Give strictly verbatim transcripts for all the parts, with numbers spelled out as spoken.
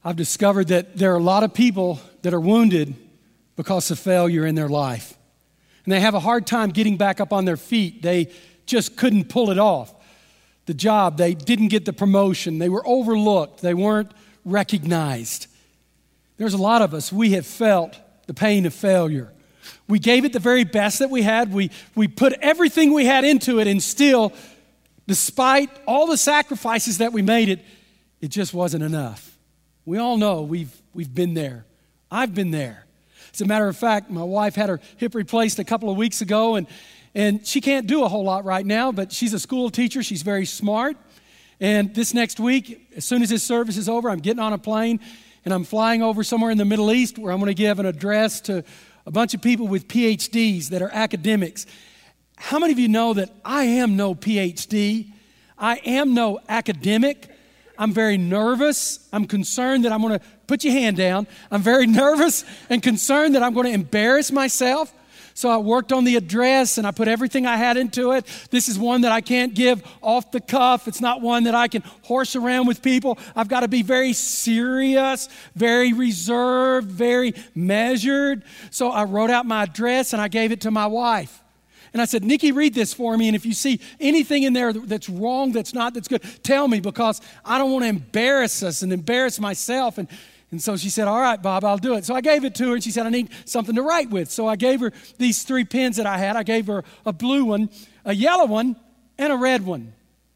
I've discovered that there are a lot of people that are wounded because of failure in their life. And they have a hard time getting back up on their feet. They just couldn't pull it off. The job, they didn't get the promotion. They were overlooked. They weren't recognized. There's a lot of us, we have felt the pain of failure. We gave it the very best that we had. We, we put everything we had into it, and still, despite all the sacrifices that we made it, it just wasn't enough. We all know we've, we've been there. I've been there. As a matter of fact, my wife had her hip replaced a couple of weeks ago, and, and she can't do a whole lot right now, but she's a school teacher. She's very smart. And this next week, as soon as this service is over, I'm getting on a plane, and I'm flying over somewhere in the Middle East where I'm going to give an address to a bunch of people with P H Ds that are academics. How many of you know that I am no P H D? I am no academic. I'm very nervous. I'm concerned that I'm going to, put your hand down. I'm very nervous and concerned that I'm going to embarrass myself. So I worked on the address and I put everything I had into it. This is one that I can't give off the cuff. It's not one that I can horse around with people. I've got to be very serious, very reserved, very measured. So I wrote out my address and I gave it to my wife. And I said, Nikki, read this for me. And if you see anything in there that's wrong, that's not, that's good, tell me, because I don't want to embarrass us and embarrass myself. And And so she said, all right, Bob, I'll do it. So I gave it to her, and she said, I need something to write with. So I gave her these three pens that I had. I gave her a blue one, a yellow one, and a red one.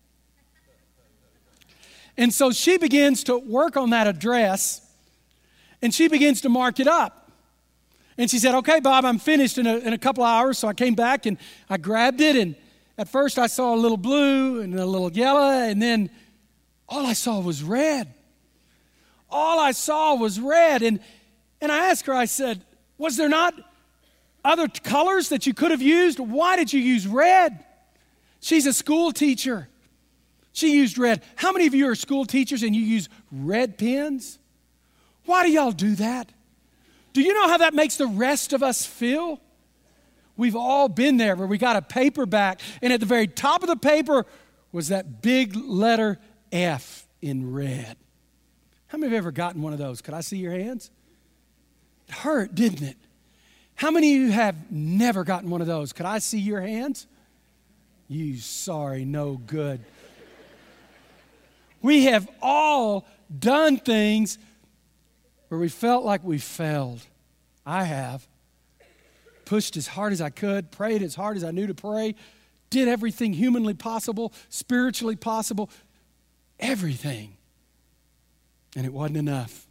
And so she begins to work on that address, and she begins to mark it up. And she said, okay, Bob, I'm finished in a, in a couple of hours. So I came back, and I grabbed it, and at first I saw a little blue and a little yellow, and then all I saw was red. All I saw was red. And, and I asked her, I said, was there not other colors that you could have used? Why did you use red? She's a school teacher. She used red. How many of you are school teachers and you use red pens? Why do y'all do that? Do you know how that makes the rest of us feel? We've all been there where we got a paper back, and at the very top of the paper was that big letter F in red. How many have ever gotten one of those? Could I see your hands? It hurt, didn't it? How many of you have never gotten one of those? Could I see your hands? You sorry, no good. We have all done things where we felt like we failed. I have. Pushed as hard as I could, prayed as hard as I knew to pray, did everything humanly possible, spiritually possible, everything. And it wasn't enough.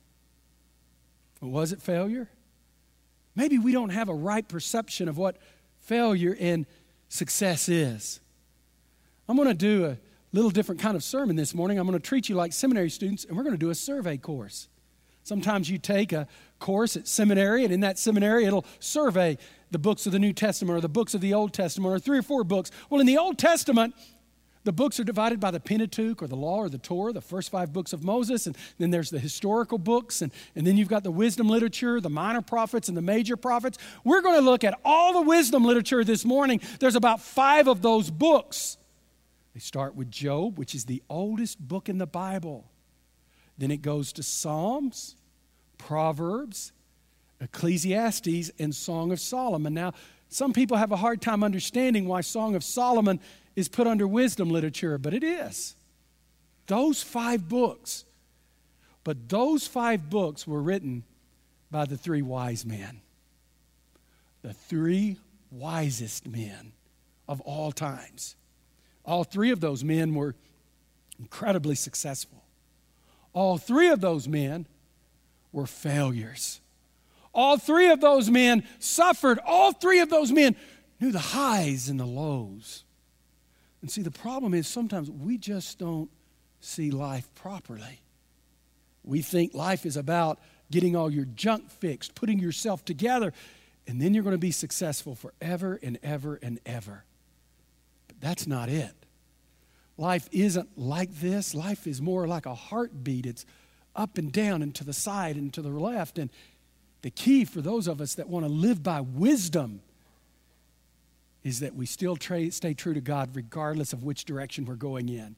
Was it failure? Maybe we don't have a right perception of what failure and success is. I'm going to do a little different kind of sermon this morning. I'm going to treat you like seminary students, and we're going to do a survey course. Sometimes you take a course at seminary, and in that seminary, it'll survey the books of the New Testament or the books of the Old Testament or three or four books. Well, in the Old Testament, the books are divided by the Pentateuch or the Law or the Torah, the first five books of Moses, and then there's the historical books, and, and then you've got the wisdom literature, the minor prophets and the major prophets. We're going to look at all the wisdom literature this morning. There's about five of those books. They start with Job, which is the oldest book in the Bible. Then it goes to Psalms, Proverbs, Ecclesiastes, and Song of Solomon. Now, some people have a hard time understanding why Song of Solomon is put under wisdom literature, but it is. Those five books. But those five books were written by the three wise men. The three wisest men of all times. All three of those men were incredibly successful. All three of those men were failures. All three of those men suffered. All three of those men knew the highs and the lows. And see, the problem is sometimes we just don't see life properly. We think life is about getting all your junk fixed, putting yourself together, and then you're going to be successful forever and ever and ever. But that's not it. Life isn't like this. Life is more like a heartbeat. It's up and down and to the side and to the left. And the key for those of us that want to live by wisdom is that we still tra- stay true to God regardless of which direction we're going in.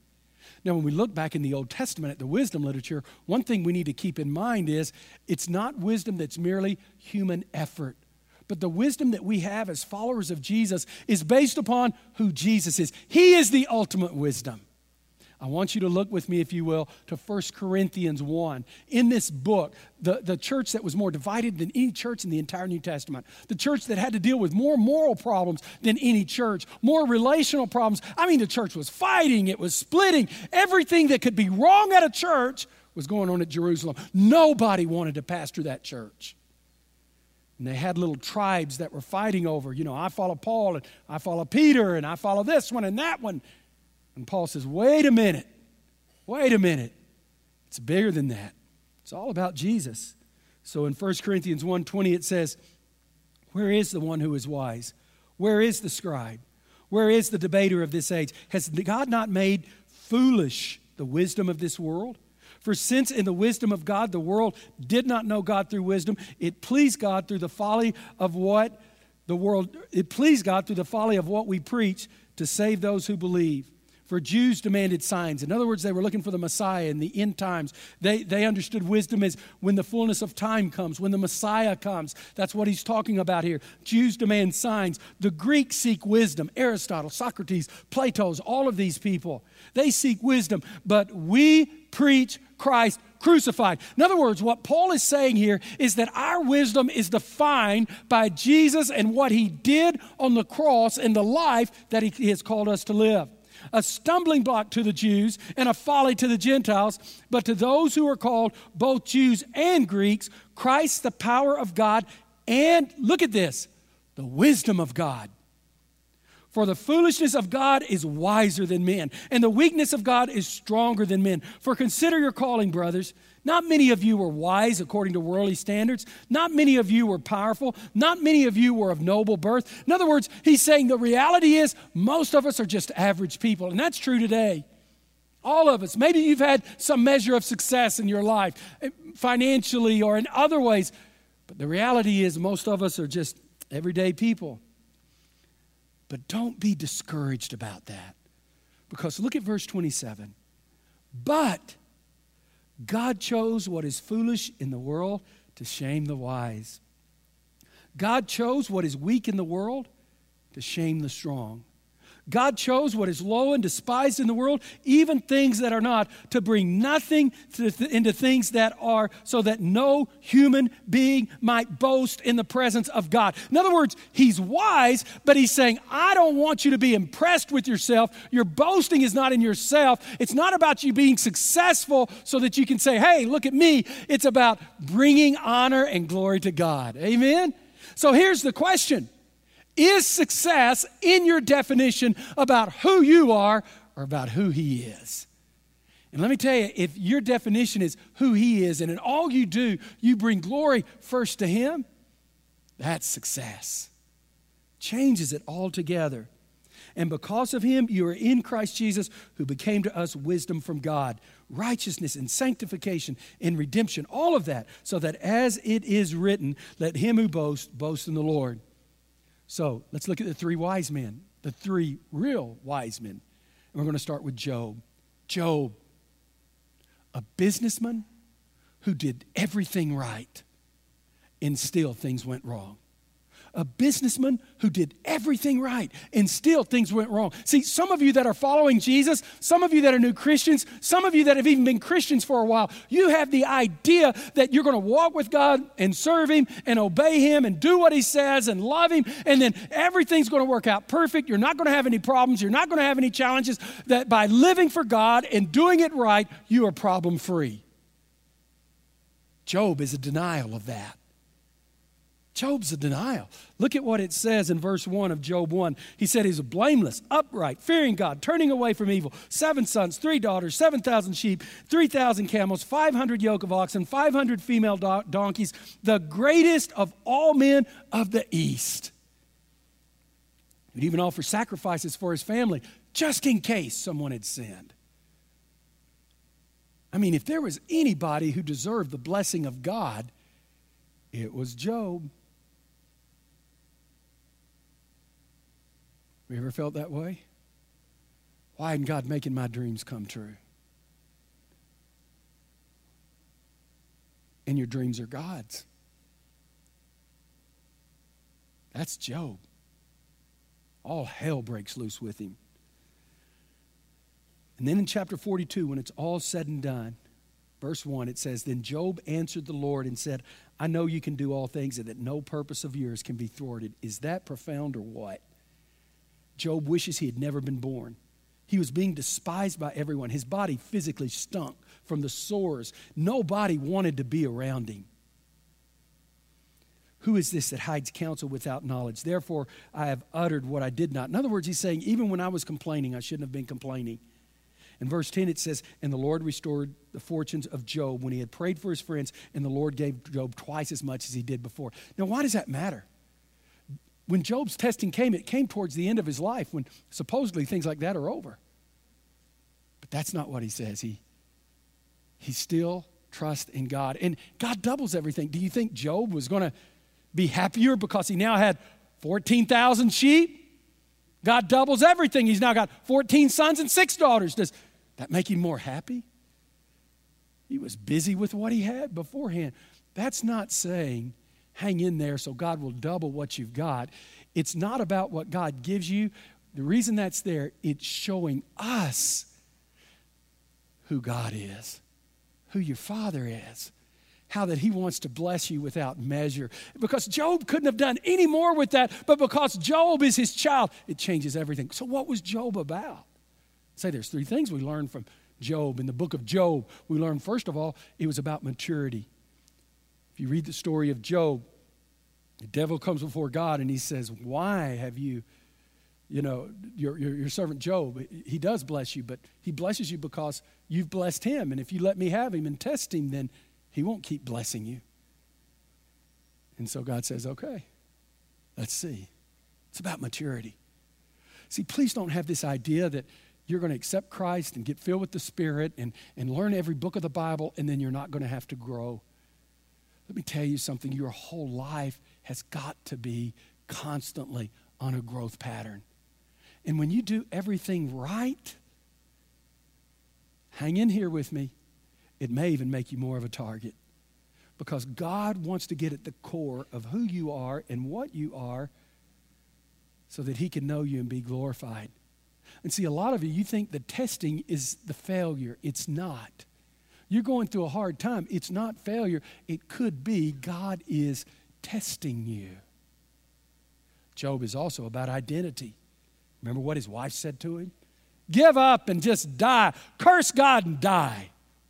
Now, when we look back in the Old Testament at the wisdom literature, one thing we need to keep in mind is it's not wisdom that's merely human effort. But the wisdom that we have as followers of Jesus is based upon who Jesus is. He is the ultimate wisdom. I want you to look with me, if you will, to First Corinthians one. In this book, the, the church that was more divided than any church in the entire New Testament, the church that had to deal with more moral problems than any church, more relational problems. I mean, the church was fighting, it was splitting. Everything that could be wrong at a church was going on at Jerusalem. Nobody wanted to pastor that church. And they had little tribes that were fighting over, you know, I follow Paul, and I follow Peter, and I follow this one and that one. And Paul says, wait a minute, wait a minute. It's bigger than that. It's all about Jesus. So in First Corinthians one twenty it says, where is the one who is wise? Where is the scribe? Where is the debater of this age? Has God not made foolish the wisdom of this world? For since in the wisdom of God the world did not know God through wisdom, it pleased God through the folly of what the world, it pleased God through the folly of what we preach to save those who believe. For Jews demanded signs. In other words, they were looking for the Messiah in the end times. They, they understood wisdom as when the fullness of time comes, when the Messiah comes. That's what he's talking about here. Jews demand signs. The Greeks seek wisdom. Aristotle, Socrates, Plato's, all of these people. They seek wisdom. But we preach Christ crucified. In other words, what Paul is saying here is that our wisdom is defined by Jesus and what he did on the cross and the life that he has called us to live. A stumbling block to the Jews and a folly to the Gentiles, but to those who are called, both Jews and Greeks, Christ, the power of God, and, look at this, the wisdom of God. For the foolishness of God is wiser than men, and the weakness of God is stronger than men. For consider your calling, brothers. Not many of you were wise according to worldly standards. Not many of you were powerful. Not many of you were of noble birth. In other words, he's saying the reality is most of us are just average people, and that's true today. All of us. Maybe you've had some measure of success in your life, financially or in other ways, but the reality is most of us are just everyday people. But don't be discouraged about that, because look at verse twenty-seven. But God chose what is foolish in the world to shame the wise. God chose what is weak in the world to shame the strong. God chose what is low and despised in the world, even things that are not, to bring nothing to th- into things that are, so that no human being might boast in the presence of God. In other words, he's wise, but he's saying, I don't want you to be impressed with yourself. Your boasting is not in yourself. It's not about you being successful so that you can say, hey, look at me. It's about bringing honor and glory to God. Amen? So here's the question. Is success in your definition about who you are or about who he is? And let me tell you, if your definition is who he is and in all you do, you bring glory first to him, that's success. Changes it altogether. And because of him, you are in Christ Jesus, who became to us wisdom from God, righteousness and sanctification and redemption, all of that, so that as it is written, let him who boasts, boast in the Lord. So let's look at the three wise men, the three real wise men. And we're going to start with Job. Job, a businessman who did everything right, and still things went wrong. A businessman who did everything right, and still things went wrong. See, some of you that are following Jesus, some of you that are new Christians, some of you that have even been Christians for a while, you have the idea that you're going to walk with God and serve him and obey him and do what he says and love him, and then everything's going to work out perfect. You're not going to have any problems. You're not going to have any challenges. That by living for God and doing it right, you are problem-free. Job is a denial of that. Job's a denial. Look at what it says in verse one of Job one. He said he's blameless, upright, fearing God, turning away from evil. Seven sons, three daughters, seven thousand sheep, three thousand camels, five hundred yoke of oxen, five hundred female do- donkeys, the greatest of all men of the East. He'd even offer sacrifices for his family, just in case someone had sinned. I mean, if there was anybody who deserved the blessing of God, it was Job. Have you ever felt that way? Why isn't God making my dreams come true? and your dreams are God's. That's Job. All hell breaks loose with him. And then in chapter forty-two, when it's all said and done, verse one, it says, Then Job answered the Lord and said, I know you can do all things and that no purpose of yours can be thwarted. Is that profound or what? Job wishes he had never been born. He was being despised by everyone. His body physically stunk from the sores. Nobody wanted to be around him. Who is this that hides counsel without knowledge? Therefore, I have uttered what I did not. In other words, he's saying, even when I was complaining, I shouldn't have been complaining. In verse ten, it says, And the Lord restored the fortunes of Job when he had prayed for his friends, and the Lord gave Job twice as much as he did before. Now, why does that matter? When Job's testing came, it came towards the end of his life when supposedly things like that are over. But that's not what he says. He, he still trusts in God. And God doubles everything. Do you think Job was going to be happier because he now had fourteen thousand sheep? God doubles everything. He's now got fourteen sons and six daughters. Does that make him more happy? He was busy with what he had beforehand. That's not saying hang in there so God will double what you've got. It's not about what God gives you. The reason that's there, it's showing us who God is, who your Father is, how that he wants to bless you without measure. Because Job couldn't have done any more with that, but because Job is his child, it changes everything. So what was Job about? Say there's three things we learn from Job. In the book of Job, we learn, first of all, it was about maturity. If you read the story of Job, the devil comes before God and he says, why have you, you know, your, your, your servant Job, he does bless you, but he blesses you because you've blessed him. And if you let me have him and test him, then he won't keep blessing you. And so God says, okay, let's see. It's about maturity. See, please don't have this idea that you're going to accept Christ and get filled with the Spirit and, and learn every book of the Bible, and then you're not going to have to grow. Let me tell you something. Your whole life has got to be constantly on a growth pattern. And when you do everything right, hang in here with me. It may even make you more of a target, because God wants to get at the core of who you are and what you are so that he can know you and be glorified. And see, a lot of you, you think the testing is the failure. It's not. You're going through a hard time. It's not failure. It could be God is testing you. Job is also about identity. Remember what his wife said to him? Give up and just die. Curse God and die.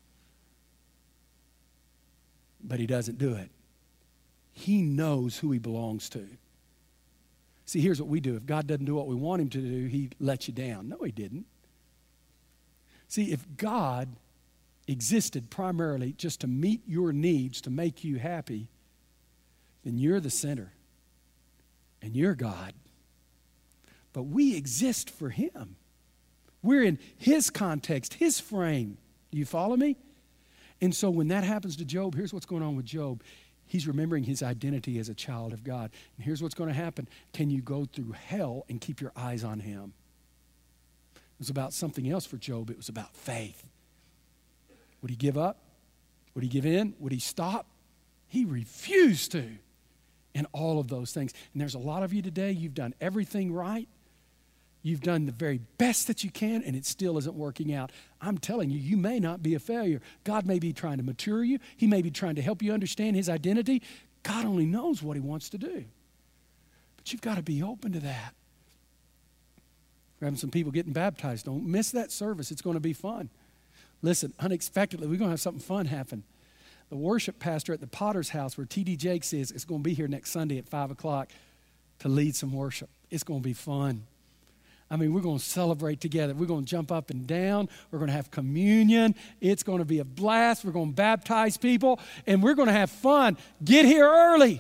But he doesn't do it. He knows who he belongs to. See, here's what we do. If God doesn't do what we want him to do, he lets you down. No, he didn't. See, if God existed primarily just to meet your needs, to make you happy, then you're the center and you're God. But we exist for him. We're in his context, his frame. Do you follow me? And so when that happens to Job, here's what's going on with Job. He's remembering his identity as a child of God. And here's what's going to happen. Can you go through hell and keep your eyes on him? It was about something else for Job. It was about faith. Would he give up? Would he give in? Would he stop? He refused to. And all of those things. And there's a lot of you today, you've done everything right. You've done the very best that you can, and it still isn't working out. I'm telling you, you may not be a failure. God may be trying to mature you. He may be trying to help you understand his identity. God only knows what he wants to do. But you've got to be open to that. We're having some people getting baptized. Don't miss that service. It's going to be fun. Listen, unexpectedly, we're going to have something fun happen. The worship pastor at the Potter's house where T D Jakes is, is going to be here next Sunday at five o'clock to lead some worship. It's going to be fun. I mean, we're going to celebrate together. We're going to jump up and down. We're going to have communion. It's going to be a blast. We're going to baptize people, and we're going to have fun. Get here early.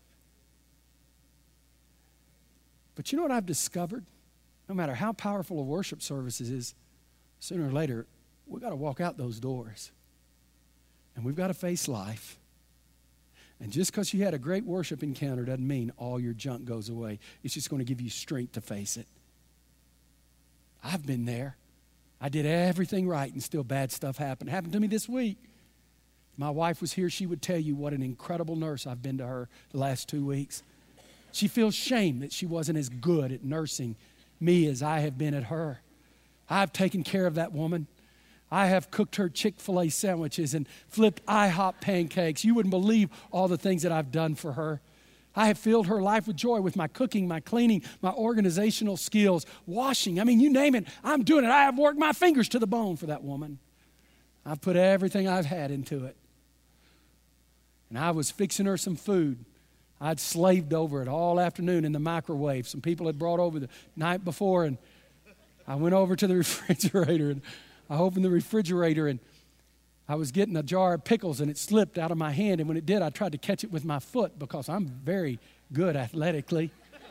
But you know what I've discovered? No matter how powerful a worship service is, sooner or later, we've got to walk out those doors, and we've got to face life. And just because you had a great worship encounter doesn't mean all your junk goes away. It's just going to give you strength to face it. I've been there. I did everything right and still bad stuff happened. It happened to me this week. My wife was here. She would tell you what an incredible nurse I've been to her the last two weeks. She feels shame that she wasn't as good at nursing me as I have been at her. I've taken care of that woman. I have cooked her Chick-fil-A sandwiches and flipped IHOP pancakes. You wouldn't believe all the things that I've done for her. I have filled her life with joy with my cooking, my cleaning, my organizational skills, washing. I mean, you name it, I'm doing it. I have worked my fingers to the bone for that woman. I've put everything I've had into it. And I was fixing her some food. I'd slaved over it all afternoon in the microwave. Some people had brought over the night before, and I went over to the refrigerator, and I opened the refrigerator, and I was getting a jar of pickles, and it slipped out of my hand. And when it did, I tried to catch it with my foot because I'm very good athletically.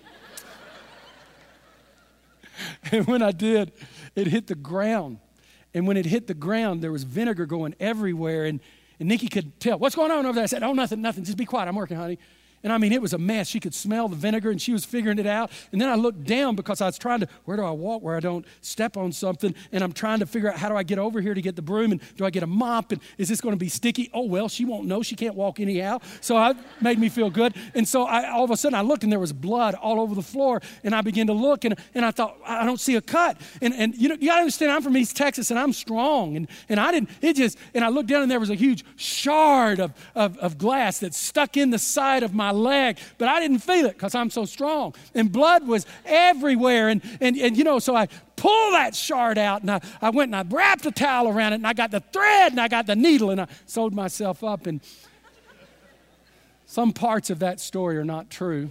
And when I did, it hit the ground. And when it hit the ground, there was vinegar going everywhere. And, and Nikki could tell, what's going on over there? I said, oh, nothing, nothing. Just be quiet. I'm working, honey. And I mean, it was a mess. She could smell the vinegar, and she was figuring it out. And then I looked down because I was trying to, where do I walk where I don't step on something? And I'm trying to figure out, how do I get over here to get the broom? And do I get a mop? And is this going to be sticky? Oh, well, she won't know. She can't walk anyhow. So that made me feel good. And so I, all of a sudden I looked, and there was blood all over the floor. And I began to look, and, and I thought, I don't see a cut. And, and you know, you got to understand, I'm from East Texas, and I'm strong. And, and I didn't, it just, and I looked down, and there was a huge shard of, of, of glass that stuck in the side of my leg. But I didn't feel it because I'm so strong. And blood was everywhere. And, and, and you know, so I pulled that shard out, and I, I went and I wrapped a towel around it, and I got the thread, and I got the needle, and I sewed myself up. And some parts of that story are not true.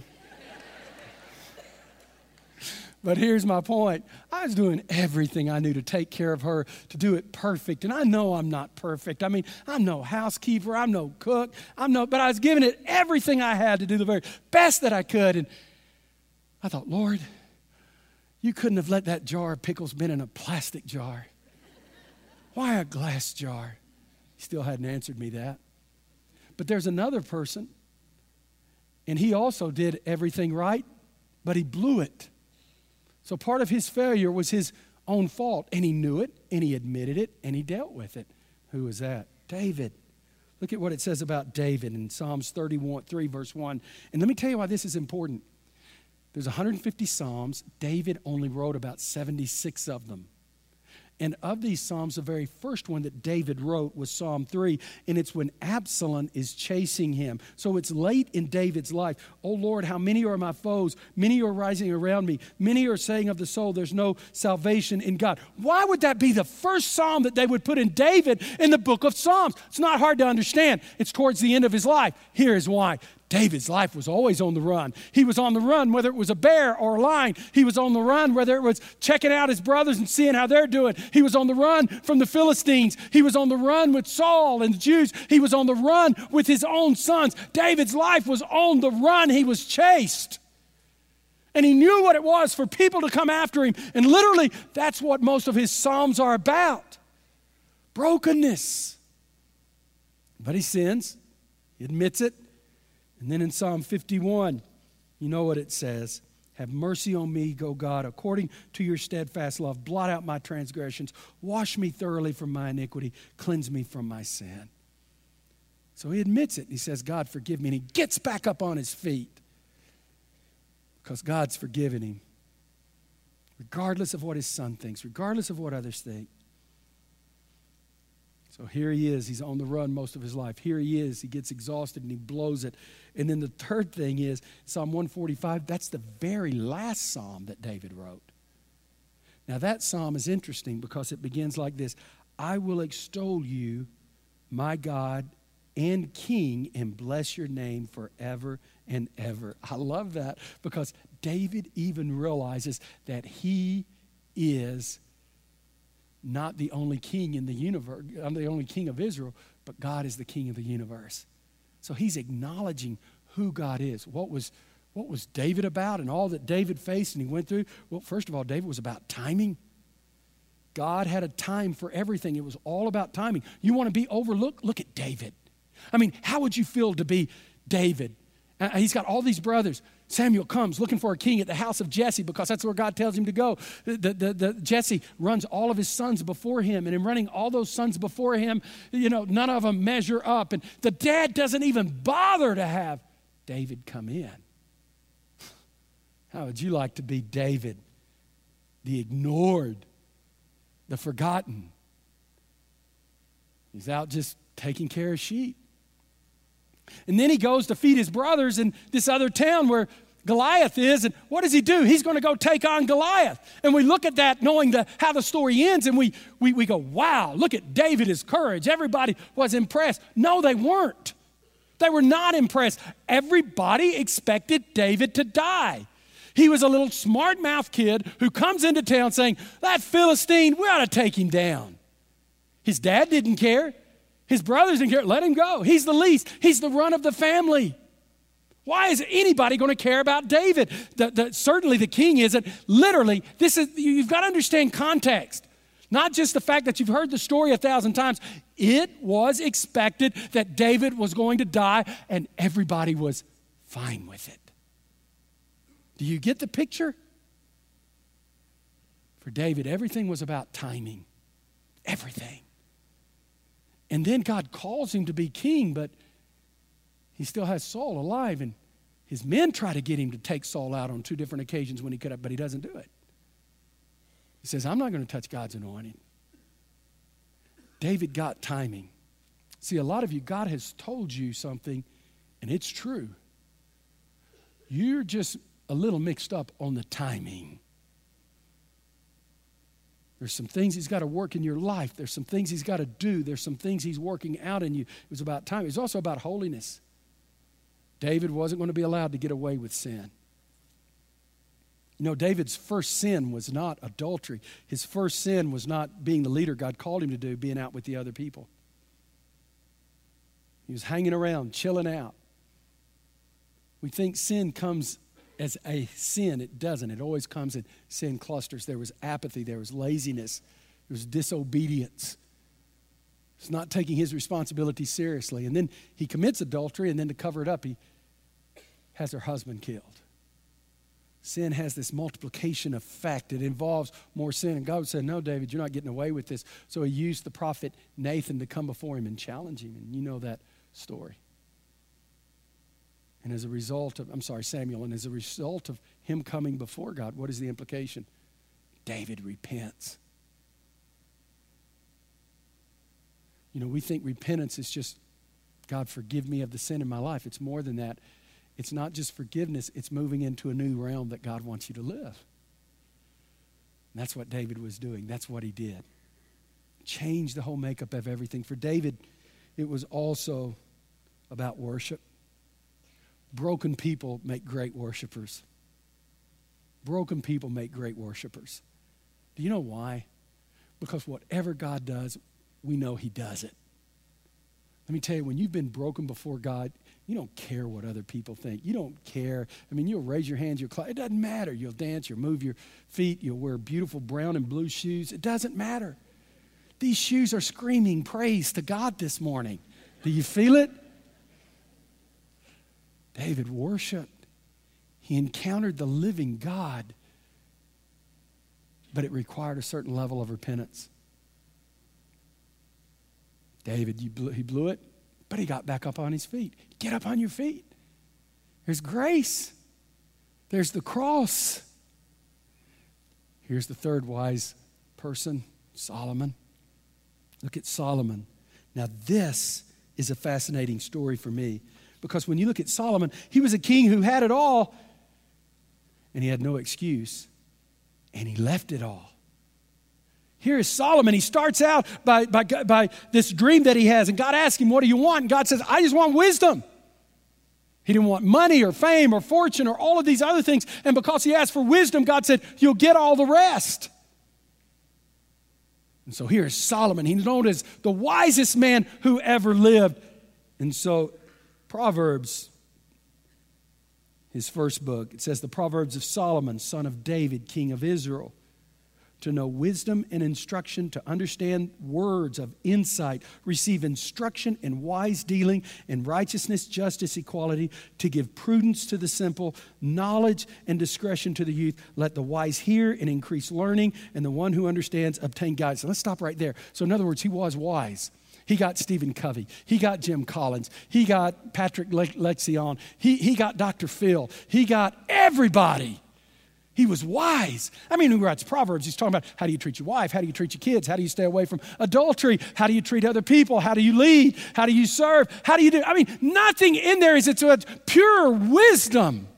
But here's my point. I was doing everything I knew to take care of her, to do it perfect. And I know I'm not perfect. I mean, I'm no housekeeper. I'm no cook. I'm no, but I was giving it everything I had to do the very best that I could. And I thought, Lord, you couldn't have let that jar of pickles been in a plastic jar. Why a glass jar? He still hadn't answered me that. But there's another person, and he also did everything right, but he blew it. So part of his failure was his own fault, and he knew it, and he admitted it, and he dealt with it. Who was that? David. Look at what it says about David in Psalms thirty-one, three, verse one. And let me tell you why this is important. There's one hundred fifty Psalms. David only wrote about seventy-six of them. And of these Psalms, the very first one that David wrote was Psalm three, and it's when Absalom is chasing him. So it's late in David's life. Oh, Lord, how many are my foes? Many are rising around me. Many are saying of the soul, there's no salvation in God. Why would that be the first Psalm that they would put in David in the book of Psalms? It's not hard to understand. It's towards the end of his life. Here is why. David's life was always on the run. He was on the run whether it was a bear or a lion. He was on the run whether it was checking out his brothers and seeing how they're doing. He was on the run from the Philistines. He was on the run with Saul and the Jews. He was on the run with his own sons. David's life was on the run. He was chased. And he knew what it was for people to come after him. And literally, that's what most of his Psalms are about. Brokenness. But he sins. He admits it. And then in Psalm fifty-one, you know what it says. Have mercy on me, O God, according to your steadfast love. Blot out my transgressions. Wash me thoroughly from my iniquity. Cleanse me from my sin. So he admits it. He says, God, forgive me. And he gets back up on his feet because God's forgiven him. Regardless of what his son thinks, regardless of what others think. So here he is. He's on the run most of his life. Here he is. He gets exhausted and he blows it. And then the third thing is Psalm one forty-five. That's the very last psalm that David wrote. Now that psalm is interesting because it begins like this. I will extol you, my God and King, and bless your name forever and ever. I love that because David even realizes that he is not the only king in the universe. I'm the only king of Israel, but God is the king of the universe. So he's acknowledging who God is. What was, what was David about and all that David faced and he went through? Well, first of all, David was about timing. God had a time for everything. It was all about timing. You want to be overlooked? Look at David. I mean, how would you feel to be David Uh, he's got all these brothers. Samuel comes looking for a king at the house of Jesse because that's where God tells him to go. The, the, the, the, Jesse runs all of his sons before him, and in running all those sons before him, you know, none of them measure up. And the dad doesn't even bother to have David come in. How would you like to be David, the ignored, the forgotten? He's out just taking care of sheep. And then he goes to feed his brothers in this other town where Goliath is. And what does he do? He's going to go take on Goliath. And we look at that knowing the, how the story ends, and we, we, we go, wow, look at David, his courage. Everybody was impressed. No, they weren't. They were not impressed. Everybody expected David to die. He was a little smart-mouthed kid who comes into town saying, that Philistine, we ought to take him down. His dad didn't care. His brothers didn't care. Let him go. He's the least. He's the run of the family. Why is anybody going to care about David? The, the, certainly the king isn't. Literally, this is, you've got to understand context. Not just the fact that you've heard the story a thousand times. It was expected that David was going to die, and everybody was fine with it. Do you get the picture? For David, everything was about timing. Everything. And then God calls him to be king, but he still has Saul alive, and his men try to get him to take Saul out on two different occasions when he could have, but he doesn't do it. He says, I'm not going to touch God's anointing. David got timing. See, a lot of you, God has told you something, and it's true. You're just a little mixed up on the timing. There's some things he's got to work in your life. There's some things he's got to do. There's some things he's working out in you. It was about time. It was also about holiness. David wasn't going to be allowed to get away with sin. You know, David's first sin was not adultery. His first sin was not being the leader God called him to do, being out with the other people. He was hanging around, chilling out. We think sin comes as a sin. It doesn't. It always comes in sin clusters. There was apathy. There was laziness. There was disobedience. It's not taking his responsibility seriously. And then he commits adultery, and then to cover it up, he has her husband killed. Sin has this multiplication effect. It involves more sin. And God said, no, David, you're not getting away with this. So he used the prophet Nathan to come before him and challenge him. And you know that story. And as a result of, I'm sorry, Samuel, and as a result of him coming before God, what is the implication? David repents. You know, we think repentance is just, God, forgive me of the sin in my life. It's more than that. It's not just forgiveness. It's moving into a new realm that God wants you to live. And that's what David was doing. That's what he did. Change the whole makeup of everything. For David, it was also about worship. Broken people make great worshipers. Broken people make great worshipers. Do you know why? Because whatever God does, we know he does it. Let me tell you, when you've been broken before God, you don't care what other people think. You don't care. I mean, you'll raise your hands, you'll clap. It doesn't matter. You'll dance, you'll move your feet, you'll wear beautiful brown and blue shoes. It doesn't matter. These shoes are screaming praise to God this morning. Do you feel it? David worshiped. He encountered the living God, but it required a certain level of repentance. David, you blew, he blew it, but he got back up on his feet. Get up on your feet. There's grace. There's the cross. Here's the third wise person, Solomon. Look at Solomon. Now this is a fascinating story for me, because when you look at Solomon, he was a king who had it all, and he had no excuse, and he left it all. Here is Solomon. He starts out by, by, by this dream that he has, and God asks him, what do you want? And God says, I just want wisdom. He didn't want money or fame or fortune or all of these other things, and because he asked for wisdom, God said, you'll get all the rest. And so here is Solomon. He's known as the wisest man who ever lived. And so Proverbs, his first book, it says the Proverbs of Solomon, son of David, king of Israel. to know wisdom and instruction, to understand words of insight, receive instruction in wise dealing, in righteousness, justice, equality, to give prudence to the simple, knowledge and discretion to the youth. Let the wise hear and increase learning, and the one who understands obtain guidance. So let's stop right there. So in other words, he was wise. He got Stephen Covey. He got Jim Collins. He got Patrick Le- Lexion. He, he got Doctor Phil. He got everybody. He was wise. I mean, who writes Proverbs? He's talking about how do you treat your wife? How do you treat your kids? How do you stay away from adultery? How do you treat other people? How do you lead? How do you serve? How do you do? I mean, nothing in there is it's pure wisdom.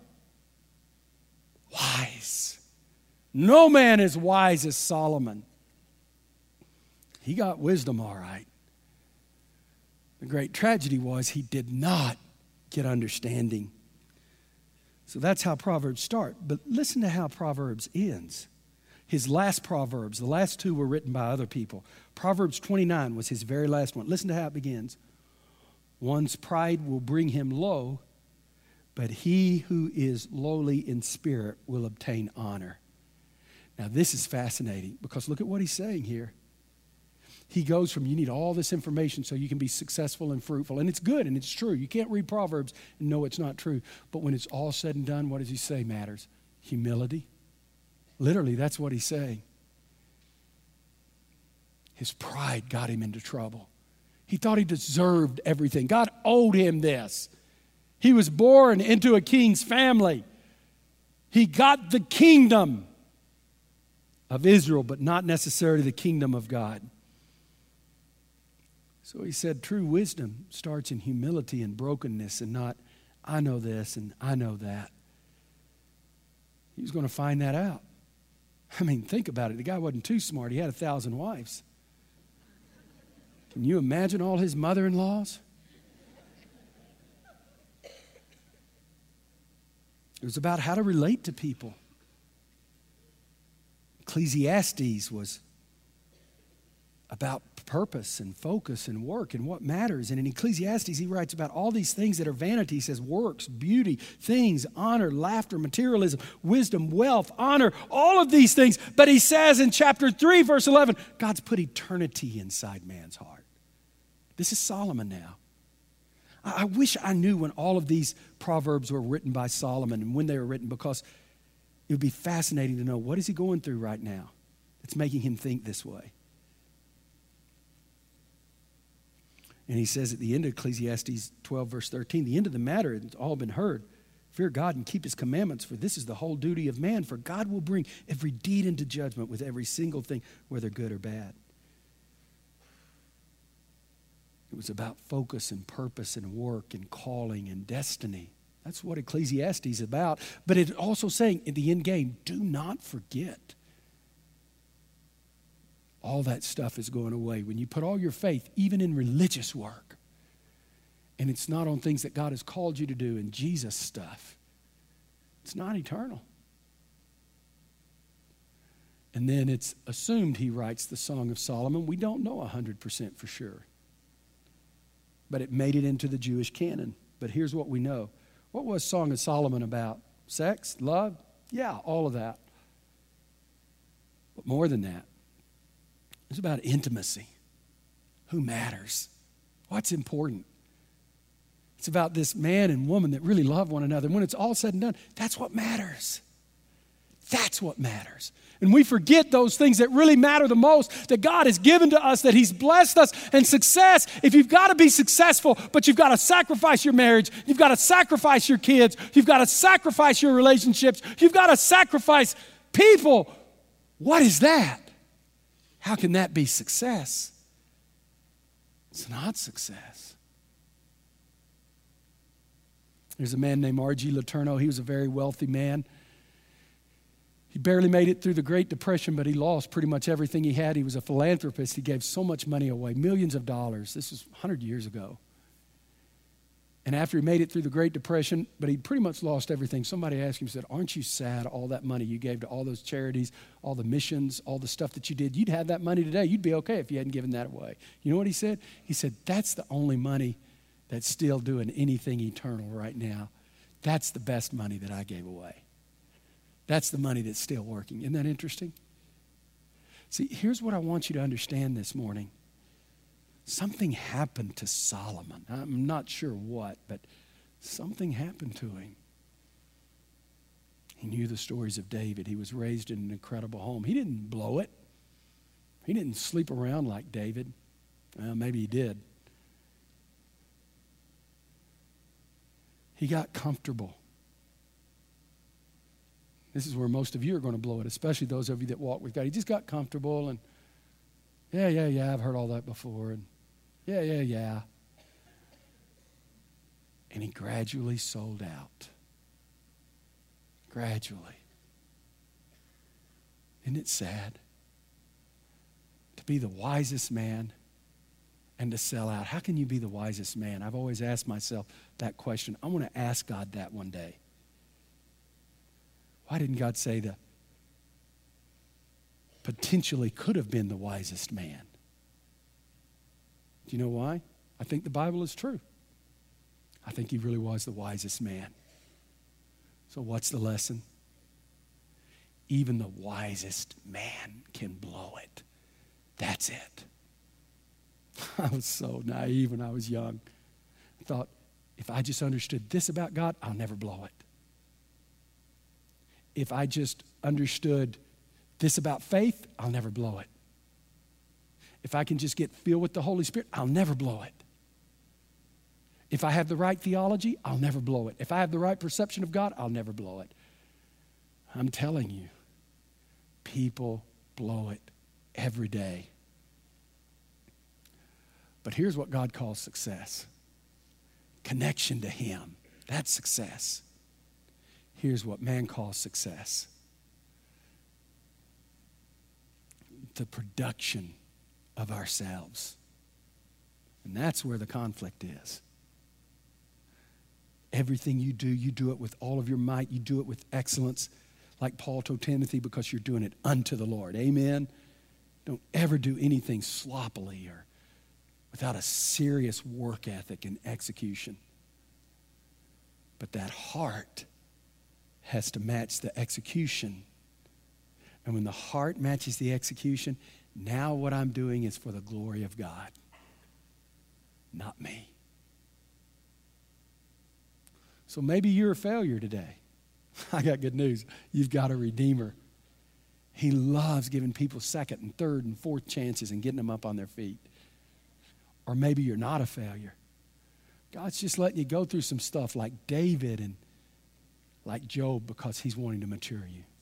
Wise. No man is wise as Solomon. He got wisdom all right. The great tragedy was he did not get understanding. So that's how Proverbs start. But listen to how Proverbs ends. His last Proverbs, the last two were written by other people. Proverbs twenty-nine was his very last one. Listen to how it begins. One's pride will bring him low, but he who is lowly in spirit will obtain honor. Now this is fascinating because look at what he's saying here. He goes from you need all this information so you can be successful and fruitful. And it's good and it's true. You can't read Proverbs and know it's not true. But when it's all said and done, what does he say matters? Humility. Literally, that's what he's saying. His pride got him into trouble. He thought he deserved everything. God owed him this. He was born into a king's family. He got the kingdom of Israel, but not necessarily the kingdom of God. So he said true wisdom starts in humility and brokenness and not, I know this and I know that. He was going to find that out. I mean, think about it. The guy wasn't too smart. He had a thousand wives. Can you imagine all his mother-in-laws? It was about how to relate to people. Ecclesiastes was about purpose and focus and work and what matters. And in Ecclesiastes, he writes about all these things that are vanity. He says works, beauty, things, honor, laughter, materialism, wisdom, wealth, honor, all of these things. But he says in chapter three, verse eleven, God's put eternity inside man's heart. This is Solomon now. I wish I knew when all of these proverbs were written by Solomon and when they were written, because it would be fascinating to know what is he going through right now that's making him think this way. And he says at the end of Ecclesiastes twelve, verse thirteen, the end of the matter, it's all been heard. Fear God and keep his commandments, for this is the whole duty of man. For God will bring every deed into judgment with every single thing, whether good or bad. It was about focus and purpose and work and calling and destiny. That's what Ecclesiastes is about. But it's also saying in the end game, do not forget. All that stuff is going away. When you put all your faith, even in religious work, and it's not on things that God has called you to do in Jesus stuff, it's not eternal. And then it's assumed he writes the Song of Solomon. We don't know one hundred percent for sure. But it made it into the Jewish canon. But here's what we know. What was Song of Solomon about? Sex? Love? Yeah, all of that. But more than that, it's about intimacy. Who matters? What's important? It's about this man and woman that really love one another. And when it's all said and done, that's what matters. That's what matters. And we forget those things that really matter the most, that God has given to us, that he's blessed us. And success, if you've got to be successful, but you've got to sacrifice your marriage, you've got to sacrifice your kids, you've got to sacrifice your relationships, you've got to sacrifice people. What is that? How can that be success? It's not success. There's a man named R G Letourneau. He was a very wealthy man. He barely made it through the Great Depression, but he lost pretty much everything he had. He was a philanthropist. He gave so much money away, millions of dollars. This was one hundred years ago. And after he made it through the Great Depression, but he pretty much lost everything, somebody asked him, said, aren't you sad all that money you gave to all those charities, all the missions, all the stuff that you did? You'd have that money today. You'd be okay if you hadn't given that away. You know what he said? He said, that's the only money that's still doing anything eternal right now. That's the best money that I gave away. That's the money that's still working. Isn't that interesting? See, here's what I want you to understand this morning. Something happened to Solomon. I'm not sure what, but something happened to him. He knew the stories of David. He was raised in an incredible home. He didn't blow it. He didn't sleep around like David. Well, maybe he did. He got comfortable. This is where most of you are going to blow it, especially those of you that walk with God. He just got comfortable and, yeah, yeah, yeah, I've heard all that before. And yeah, yeah, yeah. And he gradually sold out. Gradually. Isn't it sad? To be the wisest man and to sell out. How can you be the wisest man? I've always asked myself that question. I want to ask God that one day. Why didn't God say the potentially could have been the wisest man? Do you know why? I think the Bible is true. I think he really was the wisest man. So what's the lesson? Even the wisest man can blow it. That's it. I was so naive when I was young. I thought, if I just understood this about God, I'll never blow it. If I just understood this about faith, I'll never blow it. If I can just get filled with the Holy Spirit, I'll never blow it. If I have the right theology, I'll never blow it. If I have the right perception of God, I'll never blow it. I'm telling you, people blow it every day. But here's what God calls success. Connection to Him. That's success. Here's what man calls success. The production of ourselves. And that's where the conflict is. Everything you do, you do it with all of your might. You do it with excellence, like Paul told Timothy, because you're doing it unto the Lord. Amen? Don't ever do anything sloppily or without a serious work ethic and execution. But that heart has to match the execution. And when the heart matches the execution, now what I'm doing is for the glory of God, not me. So maybe you're a failure today. I got good news. You've got a Redeemer. He loves giving people second and third and fourth chances and getting them up on their feet. Or maybe you're not a failure. God's just letting you go through some stuff like David and like Job because He's wanting to mature you.